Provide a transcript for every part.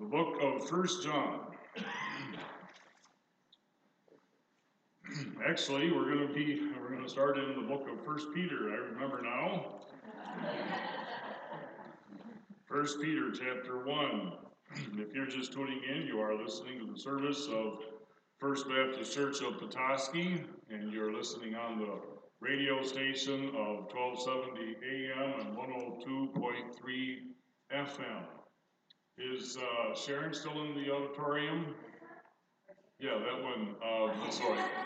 The book of 1 John. Actually, we're going to start in the book of 1 Peter. I remember now. 1 Peter chapter 1. If you're just tuning in, you are listening to the service of First Baptist Church of Petoskey, and you're listening on the radio station of 1270 AM and 102.3 FM. Is Sharon still in the auditorium? Yeah, that one. That's all right.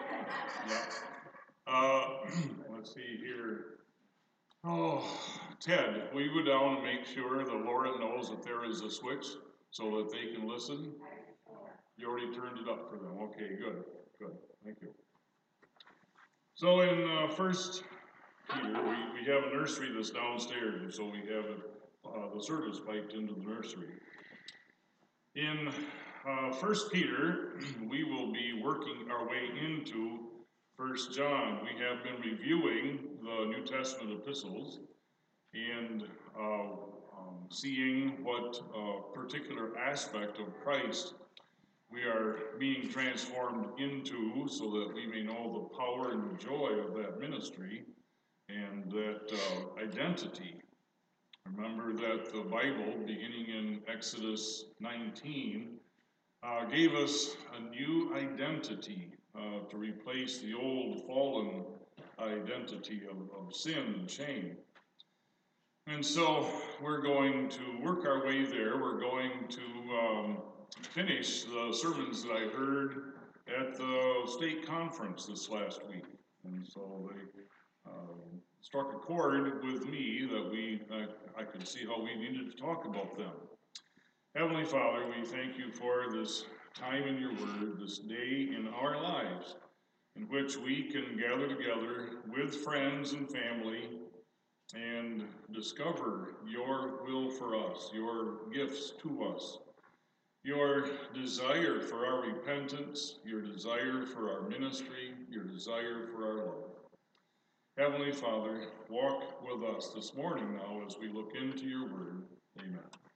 Yeah. Let's see here. Oh, Ted, will you go down and make sure that Laura knows that there is a switch so that they can listen? You already turned it up for them. Okay, good. Thank you. So in First Peter, we have a nursery that's downstairs, and so we have the service piped into the nursery. In 1 Peter, we will be working our way into 1 John. We have been reviewing the New Testament epistles and seeing what particular aspect of Christ we are being transformed into so that we may know the power and the joy of that ministry and that identity. Remember that the Bible, beginning in Exodus 19, gave us a new identity to replace the old fallen identity of sin and shame. And so we're going to work our way there. We're going to finish the sermons that I heard at the state conference this last week. And so they struck a chord with me that I could see how we needed to talk about them. Heavenly Father, we thank you for this time in your word, this day in our lives, in which we can gather together with friends and family and discover your will for us, your gifts to us, your desire for our repentance, your desire for our ministry, your desire for our love. Heavenly Father, walk with us this morning now as we look into your word. Amen.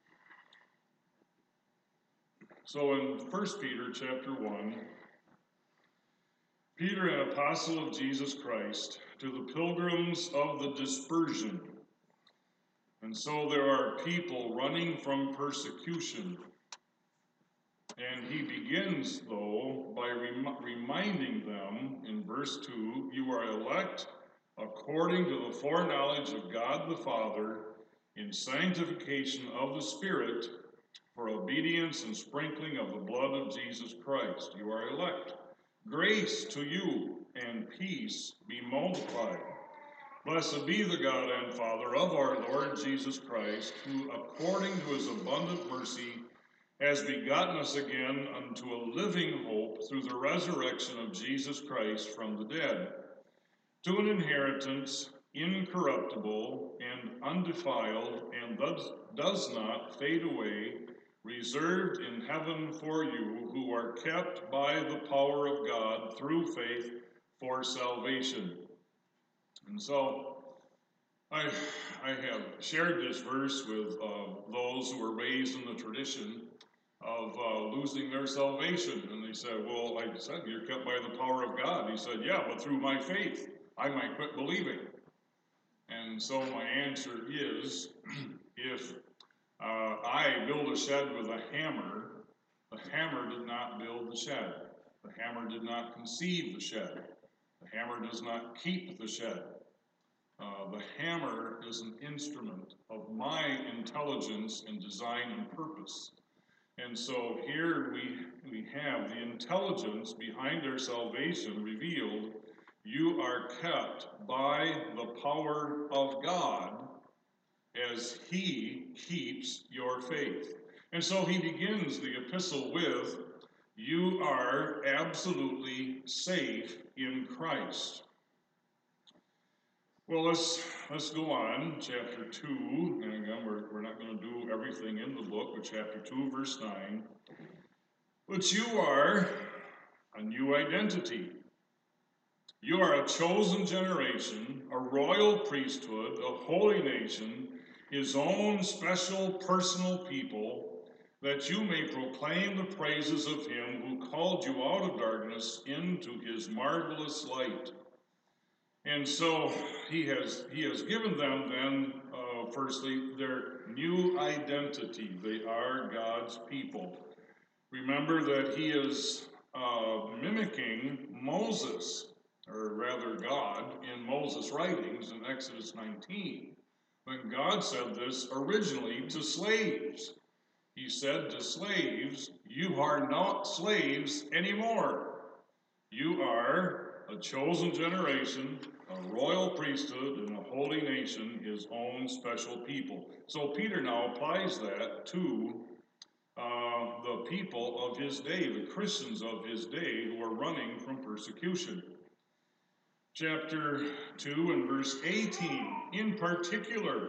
So in 1 Peter chapter 1, Peter, an apostle of Jesus Christ, to the pilgrims of the dispersion. And so there are people running from persecution. And he begins, though, by reminding them in verse 2, you are elect according to the foreknowledge of God the Father in sanctification of the Spirit for obedience and sprinkling of the blood of Jesus Christ. You are elect. Grace to you and peace be multiplied. Blessed be the God and Father of our Lord Jesus Christ, who according to his abundant mercy has begotten us again unto a living hope through the resurrection of Jesus Christ from the dead, to an inheritance incorruptible and undefiled and does not fade away, reserved in heaven for you who are kept by the power of God through faith for salvation. And so I have shared this verse with those who were raised in the tradition of losing their salvation. And they said, well, I said, you're kept by the power of God. He said, yeah, but through my faith, I might quit believing. And so my answer is, if I build a shed with a hammer, the hammer did not build the shed. The hammer did not conceive the shed. The hammer does not keep the shed. The hammer is an instrument of my intelligence and design and purpose. And so here we have the intelligence behind our salvation revealed. You are kept by the power of God as he keeps your faith. And so he begins the epistle with, you are absolutely safe in Christ. Well, let's go on, chapter 2, and again, we're not going to do everything in the book, but chapter 2, verse 9. But you are a new identity. You are a chosen generation, a royal priesthood, a holy nation, his own special personal people, that you may proclaim the praises of him who called you out of darkness into his marvelous light. And so he has given them then, firstly, their new identity. They are God's people. Remember that he is mimicking Moses, or rather God, in Moses' writings in Exodus 19. When God said this originally to slaves. He said to slaves, "You are not slaves anymore. You are a chosen generation, a royal priesthood, and a holy nation, his own special people." So Peter now applies that to the people of his day, the Christians of his day who are running from persecution. Chapter 2 and verse 18, in particular,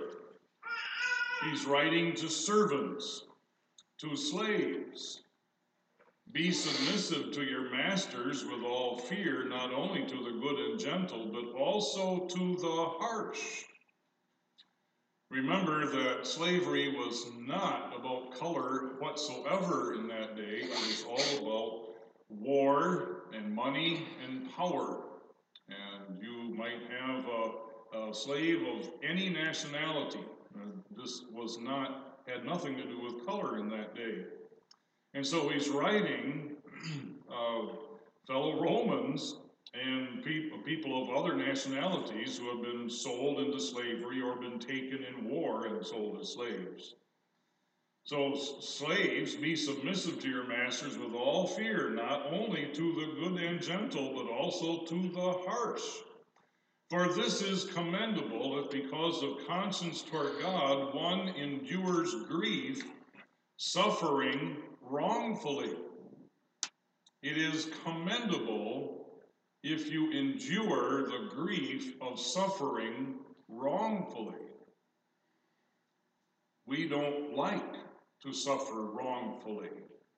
he's writing to servants, to slaves. Be submissive to your masters with all fear, not only to the good and gentle, but also to the harsh. Remember that slavery was not about color whatsoever in that day. It was all about war and money and power. And you might have a slave of any nationality. This had nothing to do with color in that day. And so he's writing fellow Romans and people of other nationalities who have been sold into slavery or been taken in war and sold as slaves. So slaves, be submissive to your masters with all fear, not only to the good and gentle, but also to the harsh. For this is commendable if because of conscience toward God one endures grief, suffering wrongfully. It is commendable if you endure the grief of suffering wrongfully. We don't like to suffer wrongfully,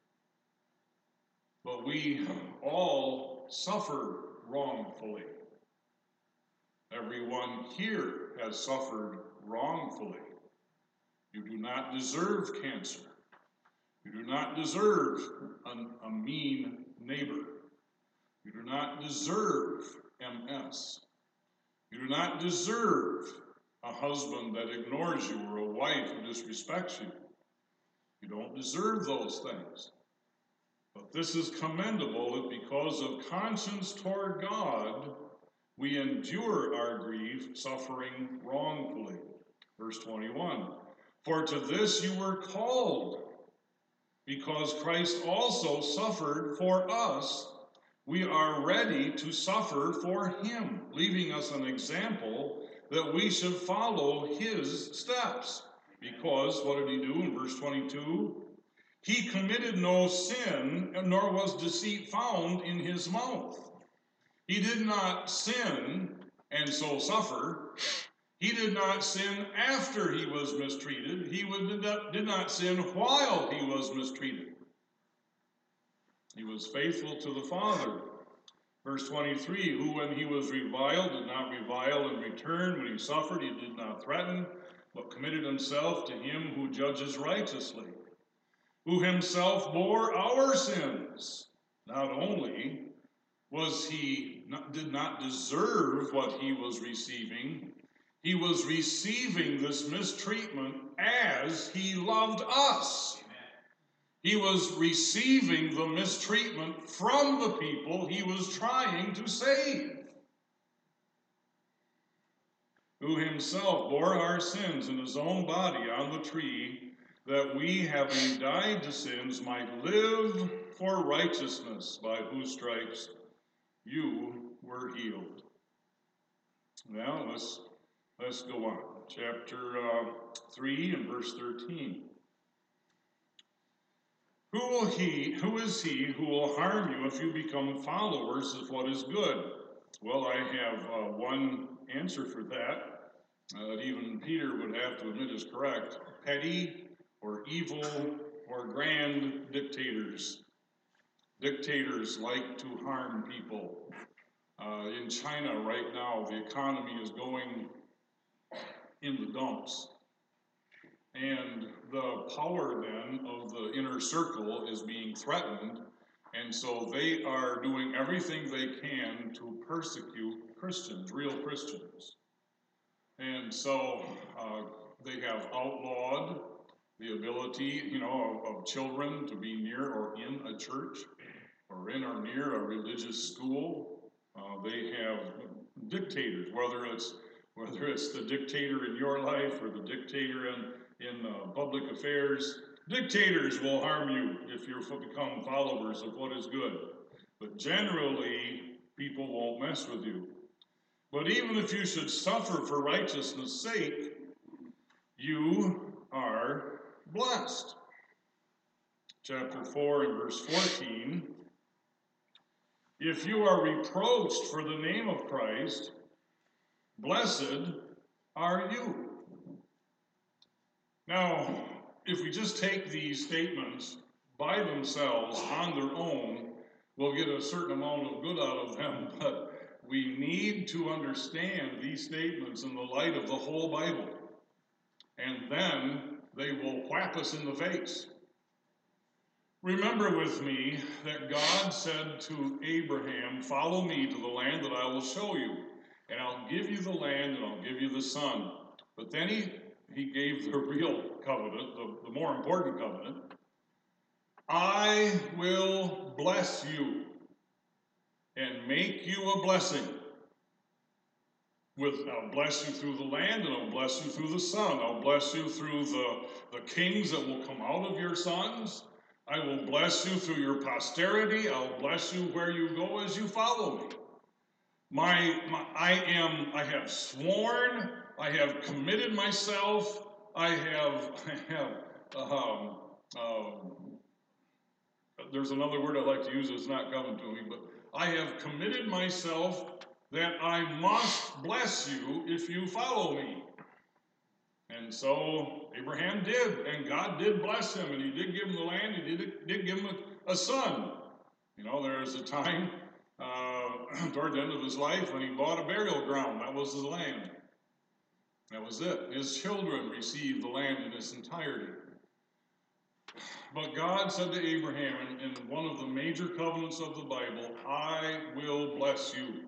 but we all suffer wrongfully. Everyone here has suffered wrongfully. You do not deserve cancer. You do not deserve a mean neighbor. You do not deserve MS. You do not deserve a husband that ignores you or a wife who disrespects you. You don't deserve those things. But this is commendable that because of conscience toward God, we endure our grief, suffering wrongfully. Verse 21, for to this you were called, because Christ also suffered for us. We are ready to suffer for him, leaving us an example that we should follow his steps. Because, what did he do in verse 22? He committed no sin, nor was deceit found in his mouth. He did not sin and so suffer. He did not sin after he was mistreated. He did not sin while he was mistreated. He was faithful to the Father. Verse 23, who when he was reviled did not revile in return. When he suffered, he did not threaten, but committed himself to him who judges righteously, who himself bore our sins. Not only did not deserve what he was receiving, he was receiving this mistreatment as he loved us. He was receiving the mistreatment from the people he was trying to save. Who himself bore our sins in his own body on the tree, that we, having died to sins, might live for righteousness, by whose stripes you were healed. Now, let's go on. Chapter 3 and verse 13. Who is he who will harm you if you become followers of what is good? Well, I have one answer for that even Peter would have to admit is correct. Petty or evil or grand dictators. Dictators like to harm people. In China right now, the economy is going in the dumps. And the power then of the inner circle is being threatened, and so they are doing everything they can to persecute Christians, real Christians. And so they have outlawed the ability, of children to be near or in a church or in or near a religious school. They have dictators, whether it's the dictator in your life or the dictator in public affairs. Dictators will harm you if you become followers of what is good. But generally, people won't mess with you. But even if you should suffer for righteousness' sake, you are blessed. Chapter 4 and verse 14. If you are reproached for the name of Christ, blessed are you. Now, if we just take these statements by themselves on their own, we'll get a certain amount of good out of them, but we need to understand these statements in the light of the whole Bible. And then they will whap us in the face. Remember with me that God said to Abraham, "Follow me to the land that I will show you, and I'll give you the land and I'll give you the son." But then he gave the real covenant, the more important covenant. "I will bless you and make you a blessing. I'll bless you through the land, and I'll bless you through the son. I'll bless you through the kings that will come out of your sons. I will bless you through your posterity. I'll bless you where you go as you follow me. I have sworn. I have committed myself. There's another word I like to use that's not coming to me, but I have committed myself that I must bless you if you follow me." And so Abraham did, and God did bless him, and he did give him the land, he did give him a son. There was a time toward the end of his life when he bought a burial ground. That was the land. That was it. His children received the land in its entirety. But God said to Abraham in one of the major covenants of the Bible, "I will bless you."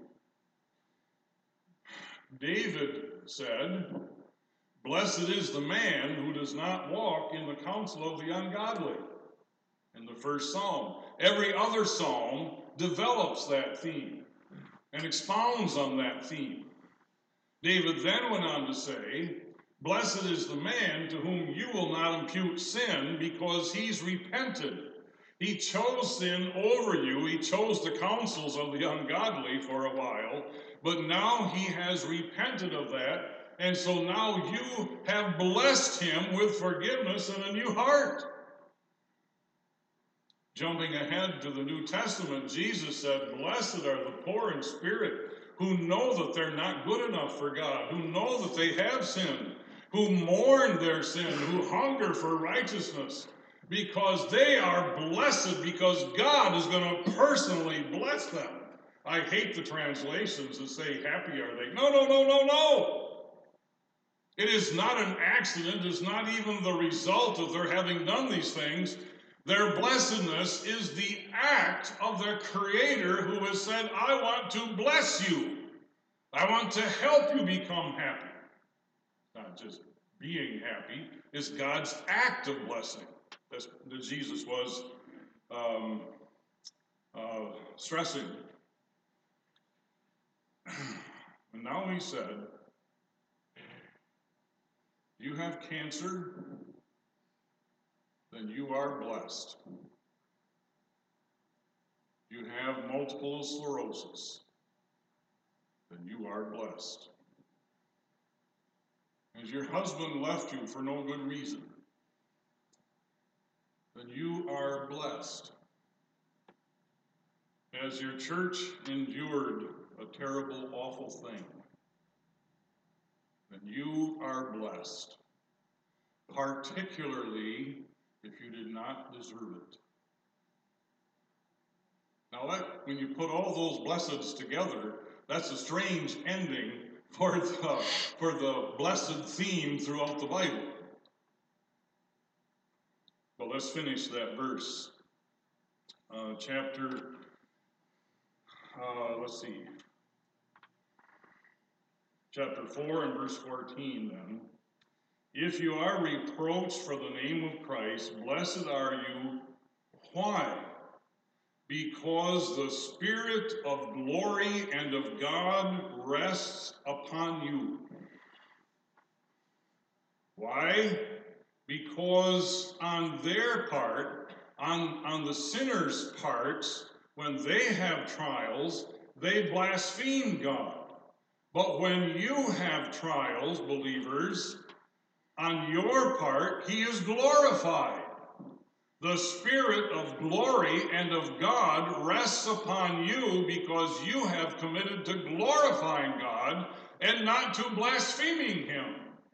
David said, "Blessed is the man who does not walk in the counsel of the ungodly," in the first psalm. Every other psalm develops that theme and expounds on that theme. David then went on to say, "Blessed is the man to whom you will not impute sin, because he's repented. He chose sin over you. He chose the counsels of the ungodly for a while, but now he has repented of that, and so now you have blessed him with forgiveness and a new heart." Jumping ahead to the New Testament, Jesus said, "Blessed are the poor in spirit, who know that they're not good enough for God, who know that they have sinned, who mourn their sin, who hunger for righteousness, because they are blessed, because God is going to personally bless them." I hate the translations that say, "Happy are they." No. It is not an accident. It's not even the result of their having done these things. Their blessedness is the act of their Creator, who has said, "I want to bless you. I want to help you become happy." Not just being happy. It's God's act of blessing that Jesus was stressing. And now he said, "You have cancer, then you are blessed. You have multiple sclerosis, then you are blessed. As your husband left you for no good reason, then you are blessed. As your church endured a terrible, awful thing, then you are blessed, particularly if you did not deserve it." Now, when you put all those blesseds together, that's a strange ending for the blessed theme throughout the Bible. But let's finish that verse. Chapter 4 and verse 14 then. If you are reproached for the name of Christ, blessed are you. Why? Because the Spirit of glory and of God rests upon you. Why? Because on their part, on the sinner's parts, when they have trials, they blaspheme God. But when you have trials, believers, on your part, he is glorified. The Spirit of glory and of God rests upon you because you have committed to glorifying God and not to blaspheming him.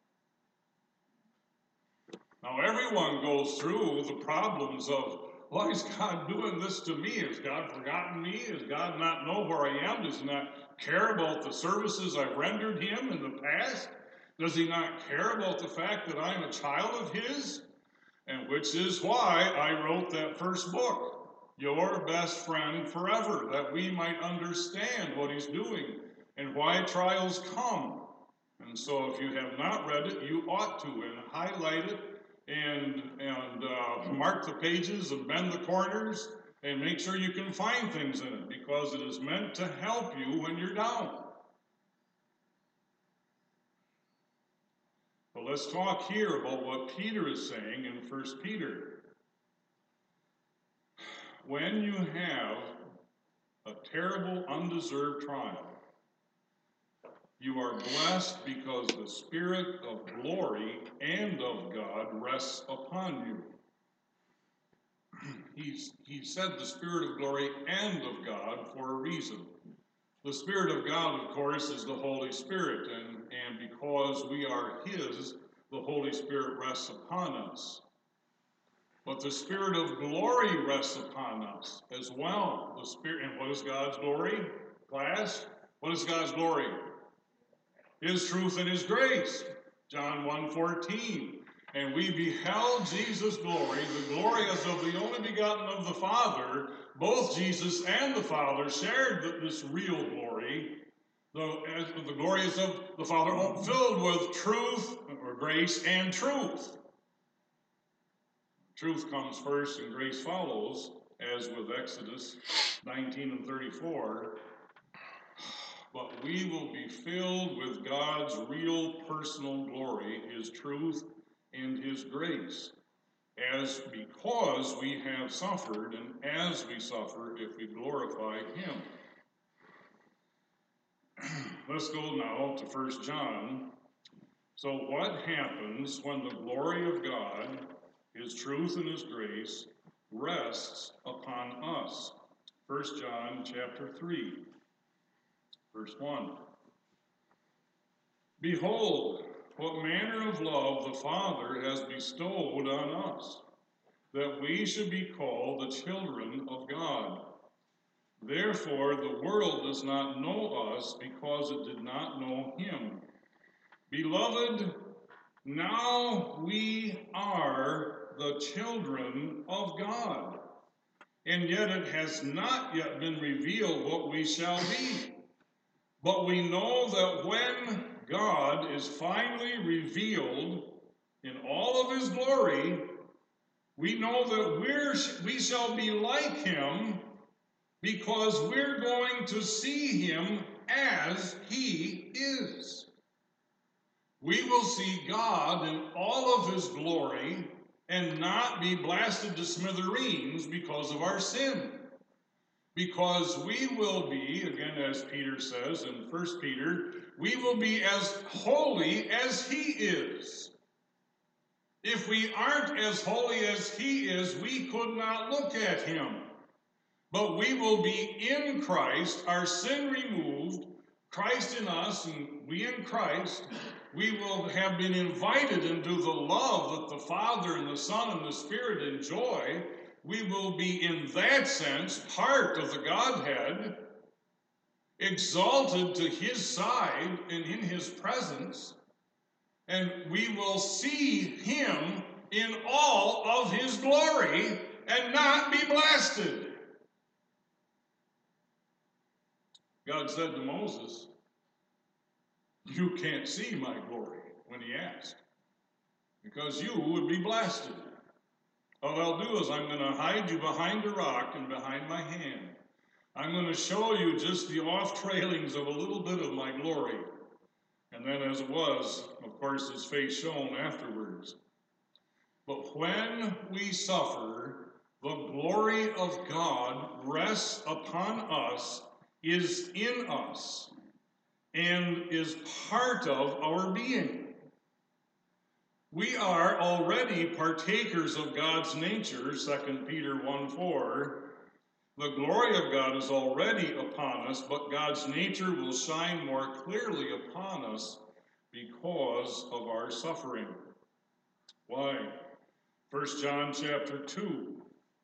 Now, everyone goes through the problems of, why is God doing this to me? Has God forgotten me? Does God not know where I am? Does he not care about the services I've rendered him in the past? Does he not care about the fact that I'm a child of his? And which is why I wrote that first book, Your Best Friend Forever, that we might understand what he's doing and why trials come. And so if you have not read it, you ought to, and highlight it, and mark the pages and bend the corners, and make sure you can find things in it, because it is meant to help you when you're down. But let's talk here about what Peter is saying in 1 Peter. When you have a terrible, undeserved trial, you are blessed because the Spirit of glory and of God rests upon you. He said the Spirit of glory and of God for a reason. The Spirit of God, of course, is the Holy Spirit, and because we are his, the Holy Spirit rests upon us. But the Spirit of glory rests upon us as well. The Spirit, and what is God's glory? Class, what is God's glory? His truth and his grace. John 1:14. And we beheld Jesus' glory, the glory as of the only begotten of the Father. Both Jesus and the Father shared this real glory. The glory is of the Father, filled with truth, or grace, and truth. Truth comes first and grace follows, as with Exodus 19 and 34. But we will be filled with God's real personal glory, his truth, and his grace, because we have suffered, and as we suffer, if we glorify him. Let's go now to 1 John. So what happens when the glory of God, his truth and his grace, rests upon us? 1 John chapter 3, verse 1. Behold, what manner of love the Father has bestowed on us, that we should be called the children of God. Therefore, the world does not know us because it did not know him. Beloved, now we are the children of God, and yet it has not yet been revealed what we shall be. But we know that when God is finally revealed in all of his glory, we know that we shall be like him, because we're going to see him as he is. We will see God in all of his glory and not be blasted to smithereens because of our sin. Because we will be, again as Peter says in 1 Peter, we will be as holy as he is. If we aren't as holy as he is, we could not look at him. But we will be in Christ, our sin removed, Christ in us, and we in Christ. We will have been invited into the love that the Father and the Son and the Spirit enjoy. We will be, in that sense, part of the Godhead, exalted to his side and in his presence, and we will see him in all of his glory and not be blasted. God said to Moses, you can't see my glory, when he asked, because you would be blasted. All I'll do is I'm going to hide you behind a rock and behind my hand. I'm going to show you just the off-trailings of a little bit of my glory. And then as it was, of course, his face shone afterwards. But when we suffer, the glory of God rests upon us, is in us, and is part of our being. We are already partakers of God's nature, 2 Peter 1:4. The glory of God is already upon us, but God's nature will shine more clearly upon us because of our suffering. Why? 1 John chapter 2.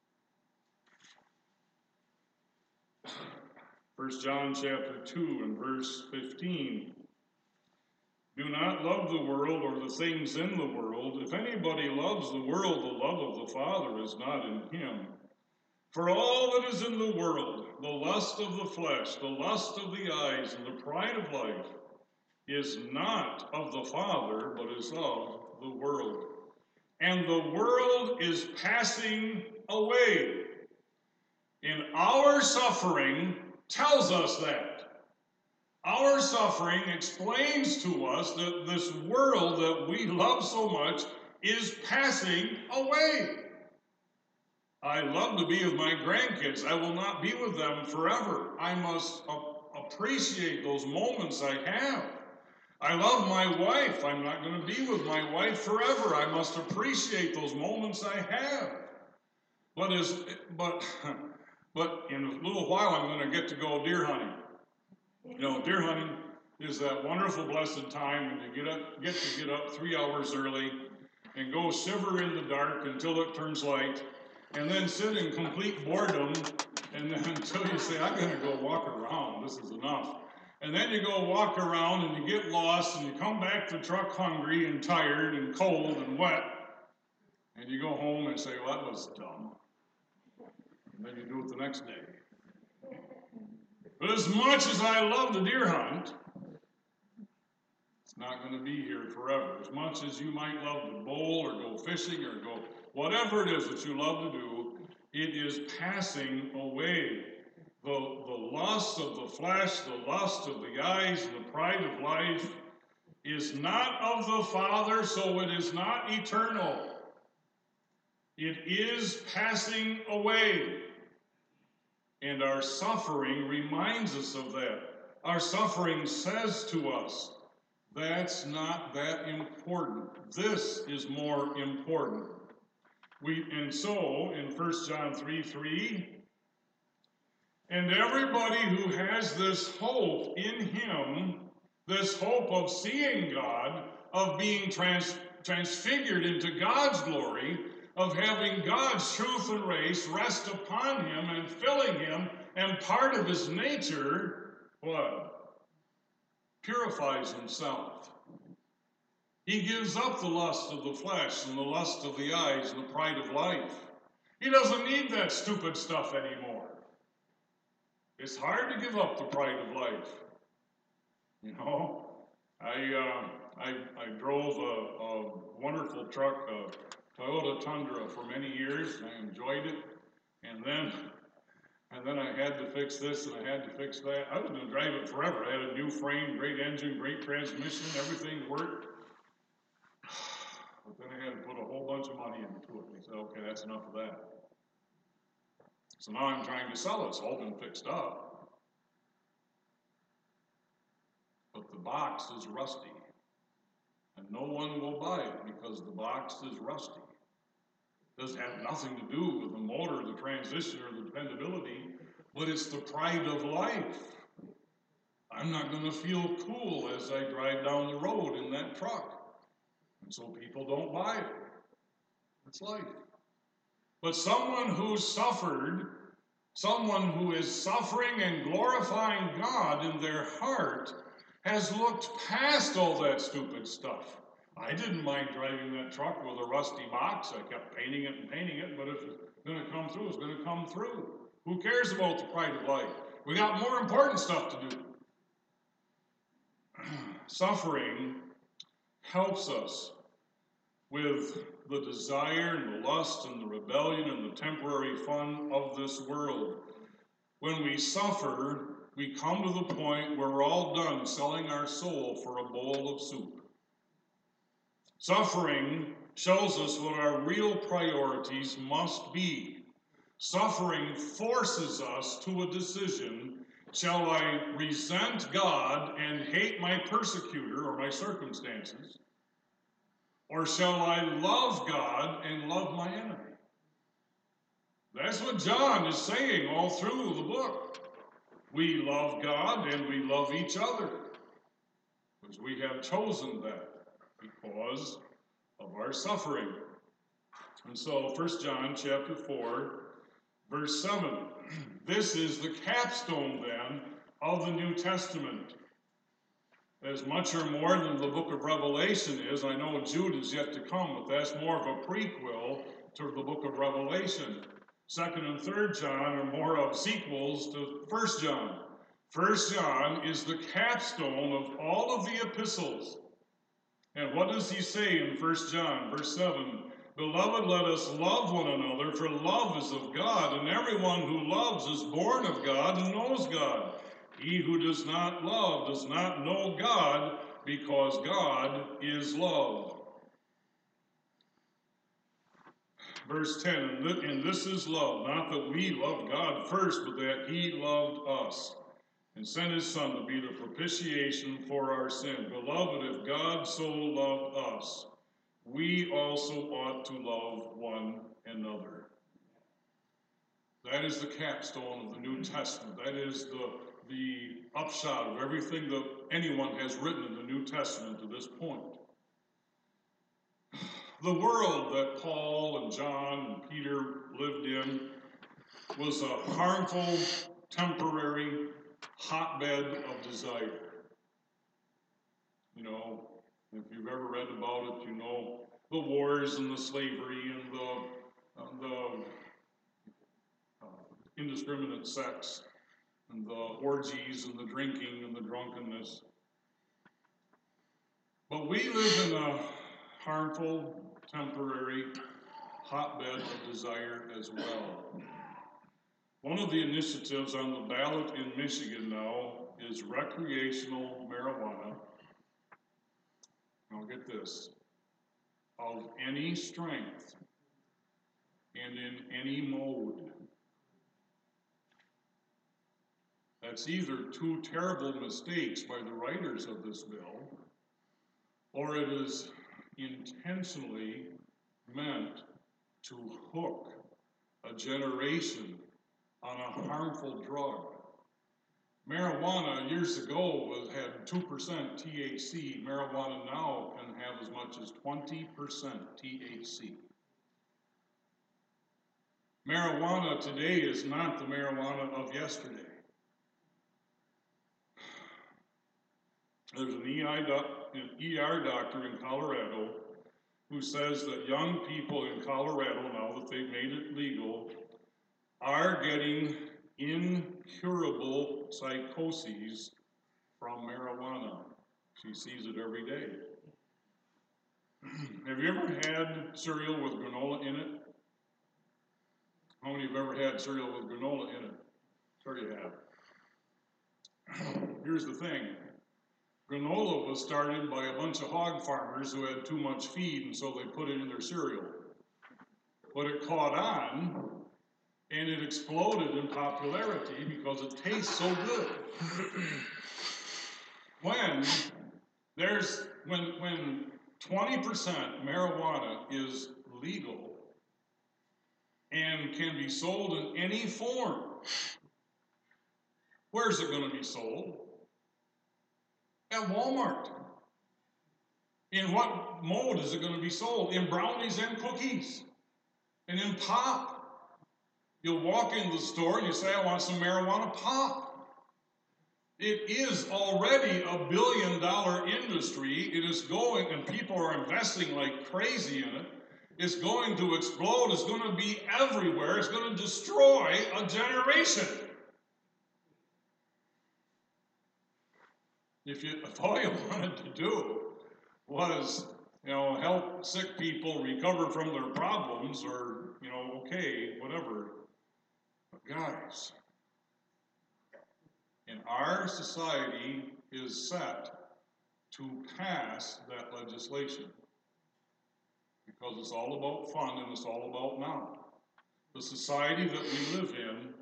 1 John chapter 2 and verse 15. Do not love the world or the things in the world. If anybody loves the world, the love of the Father is not in him. For all that is in the world, the lust of the flesh, the lust of the eyes, and the pride of life, is not of the Father, but is of the world. And the world is passing away. And our suffering tells us that. Our suffering explains to us that this world that we love so much is passing away. I love to be with my grandkids. I will not be with them forever. I must appreciate those moments I have. I love my wife. I'm not going to be with my wife forever. I must appreciate those moments I have. But in a little while, I'm going to get to go deer hunting. You know, deer hunting is that wonderful, blessed time when you get to get up 3 hours early and go shiver in the dark until it turns light, and then sit in complete boredom, and then until you say, I'm going to go walk around. This is enough. And then you go walk around and you get lost and you come back to the truck hungry and tired and cold and wet, and you go home and say, well, that was dumb. And then you do it the next day. But as much as I love to deer hunt, it's not going to be here forever. As much as you might love to bowl or go fishing or go whatever it is that you love to do, it is passing away. The lust of the flesh, the lust of the eyes, and the pride of life is not of the Father, so it is not eternal. It is passing away. And our suffering reminds us of that. Our suffering says to us, that's not that important. This is more important. And so, in 1 John 3:3, and everybody who has this hope in him, this hope of seeing God, of being transfigured into God's glory, of having God's truth and race rest upon him and filling him and part of his nature, what? Purifies himself. He gives up the lust of the flesh and the lust of the eyes and the pride of life. He doesn't need that stupid stuff anymore. It's hard to give up the pride of life. You know, I drove a wonderful truck, Toyota Tundra, for many years, and I enjoyed it. And then I had to fix this and I had to fix that. I was going to drive it forever. I had a new frame, great engine, great transmission, everything worked. But then I had to put a whole bunch of money into it. And I said, okay, that's enough of that. So now I'm trying to sell it. It's all been fixed up. But the box is rusty. And no one will buy it because the box is rusty. It doesn't have nothing to do with the motor, the transmission, or the dependability, but it's the pride of life. I'm not going to feel cool as I drive down the road in that truck. And so people don't buy it. It's life. But someone who's suffered, someone who is suffering and glorifying God in their heart, has looked past all that stupid stuff. I didn't mind driving that truck with a rusty box. I kept painting it, but if it's going to come through, it's going to come through. Who cares about the pride of life? We got more important stuff to do. Suffering helps us with the desire and the lust and the rebellion and the temporary fun of this world. When we suffer, we come to the point where we're all done selling our soul for a bowl of soup. Suffering shows us what our real priorities must be. Suffering forces us to a decision. Shall I resent God and hate my persecutor or my circumstances? Or shall I love God and love my enemy? That's what John is saying all through the book. We love God and we love each other because we have chosen that because of our suffering. And so 1 John chapter 4, verse 7. This is the capstone then of the New Testament. As much or more than the book of Revelation is. I know Jude is yet to come, but that's more of a prequel to the book of Revelation. 2nd and 3rd John are more of sequels to 1 John. 1 John is the capstone of all of the epistles. And what does he say in 1 John, verse 7? Beloved, let us love one another, for love is of God, and everyone who loves is born of God and knows God. He who does not love does not know God, because God is love. Verse 10, and this is love, not that we loved God first, but that he loved us and sent his Son to be the propitiation for our sin. Beloved, if God so loved us, we also ought to love one another. That is the capstone of the New Testament. That is the upshot of everything that anyone has written in the New Testament to this point. The world that Paul and John and Peter lived in was a harmful, temporary hotbed of desire. You know, if you've ever read about it, you know the wars and the slavery and the indiscriminate sex and the orgies and the drinking and the drunkenness. But we live in a harmful, temporary hotbed of desire as well. One of the initiatives on the ballot in Michigan now is recreational marijuana. Now get this, of any strength and in any mode. That's either two terrible mistakes by the writers of this bill, or it is intentionally meant to hook a generation on a harmful drug. Marijuana years ago had 2% THC. Marijuana now can have as much as 20% THC. Marijuana today is not the marijuana of yesterday. There's an ER doctor in Colorado who says that young people in Colorado, now that they've made it legal, are getting incurable psychoses from marijuana. She sees it every day. Have you ever had cereal with granola in it? How many have ever had cereal with granola in it? Sure you have. Here's the thing. Granola was started by a bunch of hog farmers who had too much feed, and so they put it in their cereal. But it caught on, and it exploded in popularity because it tastes so good. When 20% marijuana is legal and can be sold in any form, where's it going to be sold? At Walmart. In what mode is it going to be sold? In brownies and cookies. And in pop. You'll walk into the store and you say, I want some marijuana pop. It is already a billion-dollar industry. It is going, and people are investing like crazy in it. It's going to explode. It's going to be everywhere. It's going to destroy a generation. If all you wanted to do was, help sick people recover from their problems, or, okay, whatever. But guys, and our society is set to pass that legislation because it's all about fun and it's all about now. The society that we live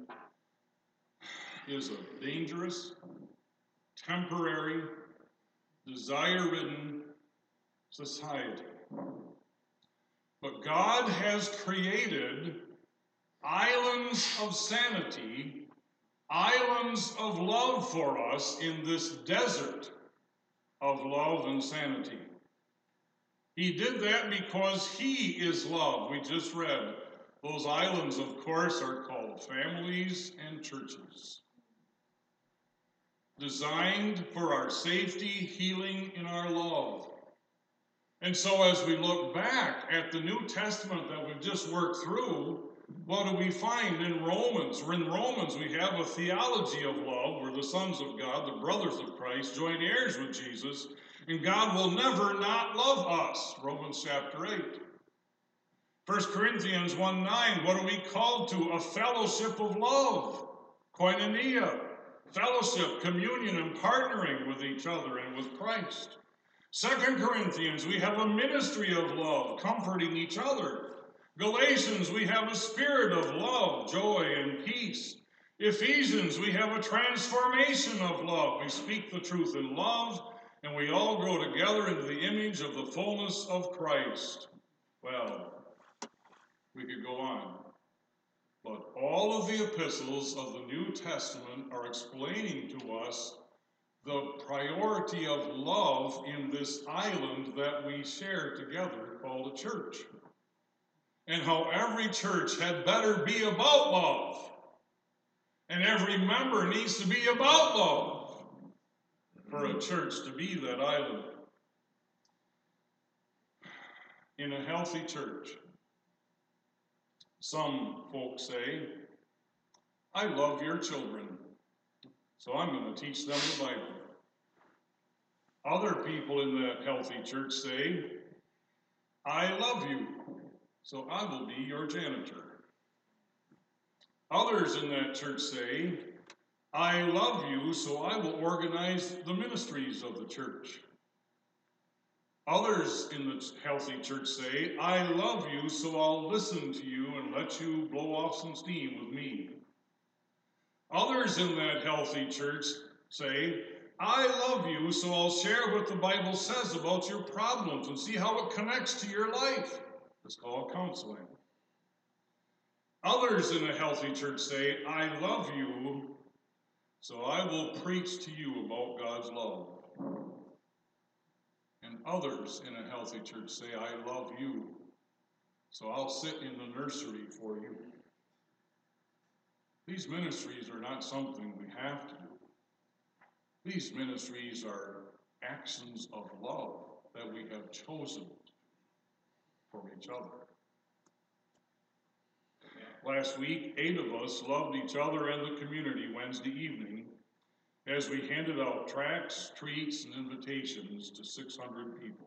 in is a dangerous, temporary, desire-ridden society. But God has created islands of sanity, islands of love for us in this desert of love and sanity. He did that because He is love. We just read. Those islands, of course, are called families and churches, designed for our safety, healing, and our love. And so as we look back at the New Testament that we've just worked through, what do we find in Romans? In Romans, we have a theology of love. We're the sons of God, the brothers of Christ, joint heirs with Jesus, and God will never not love us. Romans chapter 8. 1 Corinthians 1:9, what are we called to? A fellowship of love, koinonia, fellowship, communion, and partnering with each other and with Christ. 2 Corinthians, we have a ministry of love, comforting each other. Galatians, we have a spirit of love, joy, and peace. Ephesians, we have a transformation of love. We speak the truth in love, and we all grow together into the image of the fullness of Christ. Well, we could go on. But all of the epistles of the New Testament are explaining to us the priority of love in this island that we share together called a church. And how every church had better be about love. And every member needs to be about love for a church to be that island. In a healthy church, some folks say, I love your children, so I'm going to teach them the Bible. Other people in that healthy church say, I love you, so I will be your janitor. Others in that church say, I love you, so I will organize the ministries of the church. Others in the healthy church say, I love you, so I'll listen to you and let you blow off some steam with me. Others in that healthy church say, I love you, so I'll share what the Bible says about your problems and see how it connects to your life. It's called counseling. Others in a healthy church say, I love you, so I will preach to you about God's love. And others in a healthy church say, I love you, so I'll sit in the nursery for you. These ministries are not something we have to do. These ministries are actions of love that we have chosen for each other. Last week, 8 of us loved each other and the community Wednesday evening as we handed out tracts, treats, and invitations to 600 people.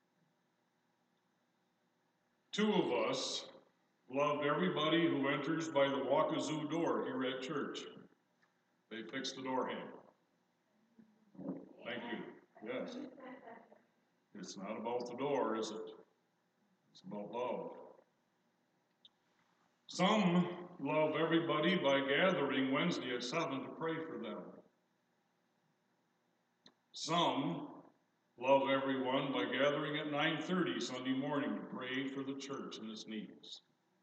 2 of us loved everybody who enters by the walk-a-zoo door here at church. They fixed the door handle. Thank you. Yes. It's not about the door, is it? It's about love. Some love everybody by gathering Wednesday at 7 to pray for them. Some love everyone by gathering at 9:30 Sunday morning to pray for the church and its needs.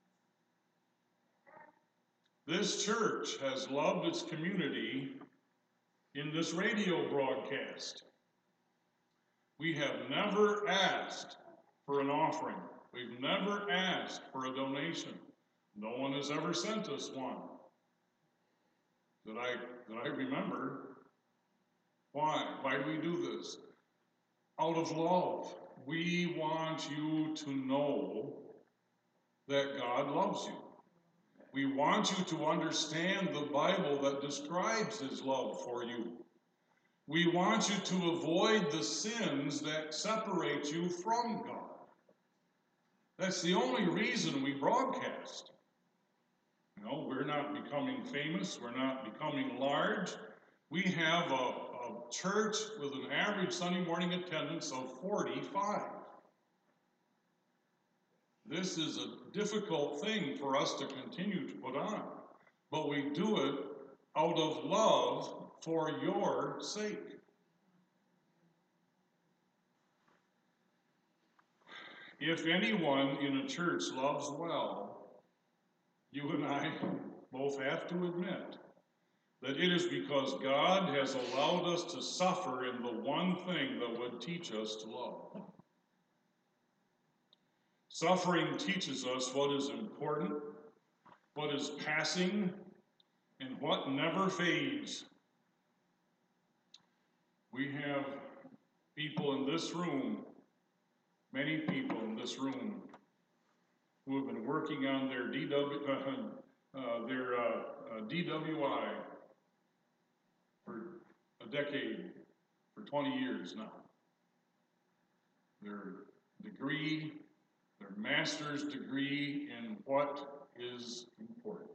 This church has loved its community in this radio broadcast. We have never asked for an offering. We've never asked for a donation. No one has ever sent us one that I remember. Why? Why do we do this? Out of love. We want you to know that God loves you. We want you to understand the Bible that describes His love for you. We want you to avoid the sins that separate you from God. That's the only reason we broadcast. You know, we're not becoming famous. We're not becoming large. We have a church with an average Sunday morning attendance of 45. This is a difficult thing for us to continue to put on, but we do it out of love for your sake. If anyone in a church loves well, you and I both have to admit that it is because God has allowed us to suffer in the one thing that would teach us to love. Suffering teaches us what is important, what is passing, and what never fades. We have people in this room, many people in this room, who have been working on their DWI for a decade, for 20 years now. Their degree, their master's degree in what is important.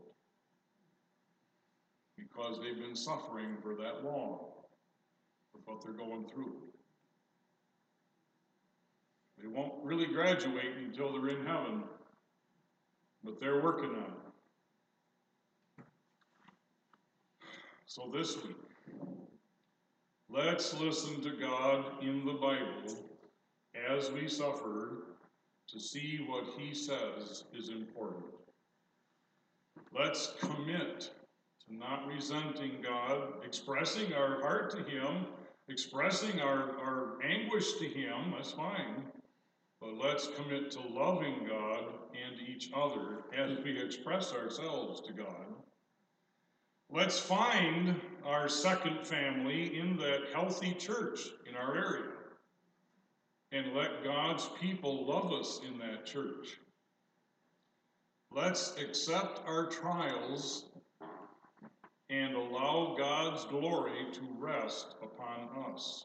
Because they've been suffering for that long with what they're going through. They won't really graduate until they're in heaven, but they're working on it. So this week, let's listen to God in the Bible as we suffer to see what He says is important. Let's commit to not resenting God, expressing our heart to Him, expressing our anguish to Him, that's fine. But let's commit to loving God and each other as we express ourselves to God. Let's find our second family in that healthy church in our area. And let God's people love us in that church. Let's accept our trials and allow God's glory to rest upon us.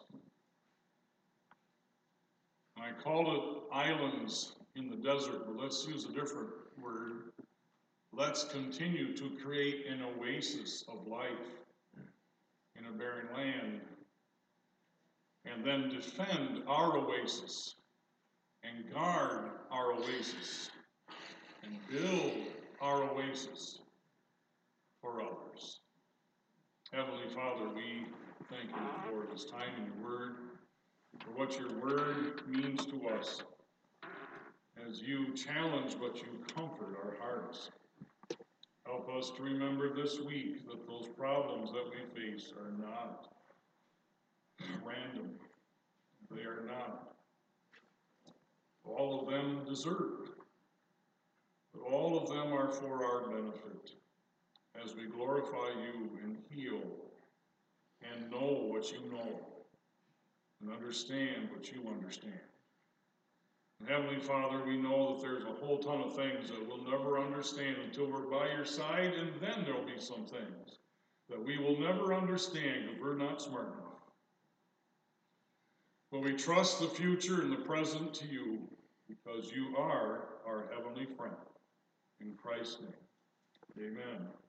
I called it islands in the desert, but let's use a different word. Let's continue to create an oasis of life in a barren land, and then defend our oasis, and guard our oasis, and build our oasis for others. Heavenly Father, we thank you for this time in your word, for what your word means to us, as you challenge but you comfort our hearts. Help us to remember this week that those problems that we face are not random. They are not all of them deserved, but all of them are for our benefit as we glorify you and heal and know what you know and understand what you understand. And Heavenly Father, we know that there's a whole ton of things that we'll never understand until we're by your side, and then there'll be some things that we will never understand if we're not smart enough. But we trust the future and the present to you because you are our heavenly friend. In Christ's name, amen.